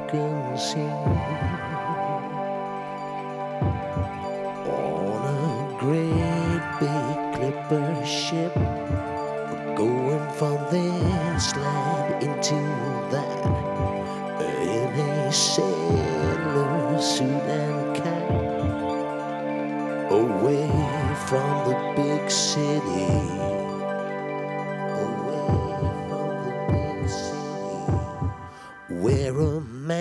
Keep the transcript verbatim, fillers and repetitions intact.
can see on a great big clipper ship going from this land into that in a sailor suit and cap away from the big city.